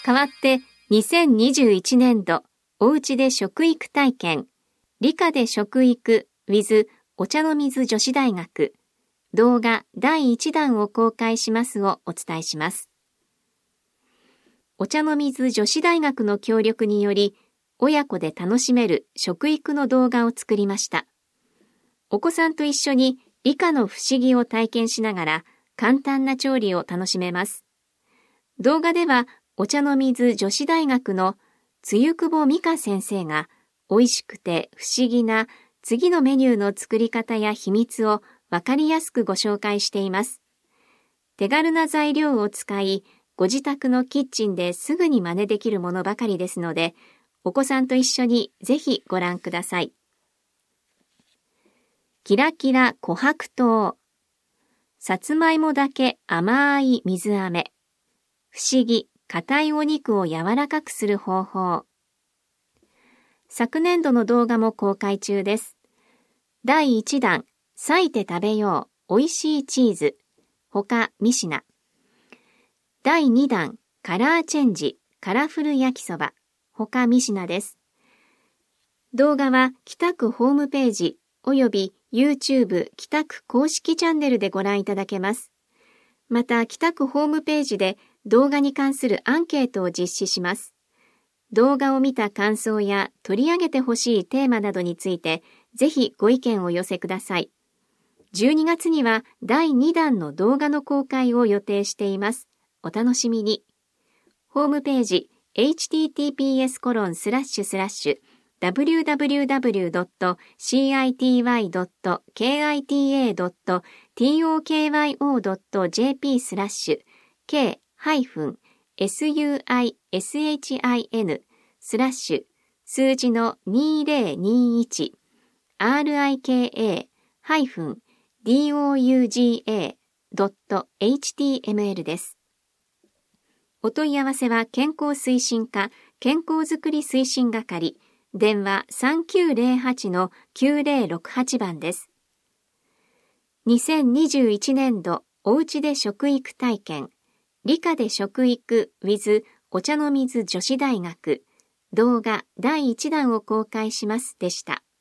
代わって2021年度おうちで食育体験理科で食育 with お茶の水女子大学動画第1弾を公開しますをお伝えします。お茶の水女子大学の協力により親子で楽しめる食育の動画を作りました。お子さんと一緒に理科の不思議を体験しながら簡単な調理を楽しめます。動画ではお茶の水女子大学の露久保美香先生が美味しくて不思議な次のメニューの作り方や秘密をわかりやすくご紹介しています。手軽な材料を使い、ご自宅のキッチンですぐに真似できるものばかりですので、お子さんと一緒にぜひご覧ください。キラキラ琥珀糖。さつまいもだけ甘い水飴。不思議、硬いお肉を柔らかくする方法。昨年度の動画も公開中です。第1弾、裂いて食べよう、美味しいチーズ。他3品。第2弾、カラーチェンジ、カラフル焼きそば。他3品です。動画は北区ホームページおよび YouTube 北区公式チャンネルでご覧いただけます。また北区ホームページで動画に関するアンケートを実施します。動画を見た感想や取り上げてほしいテーマなどについてぜひご意見をお寄せください。12月には第2弾の動画の公開を予定しています。お楽しみに。ホームページhttps://www.city.kyotokyotokyo.jp/k-suishin/ 数字の2021 rika-douga.html です。お問い合わせは健康推進課健康づくり推進係電話 3908-9068 番です。2021年度おうちで食育体験理科で食育 with お茶の水女子大学動画第1弾を公開しますでした。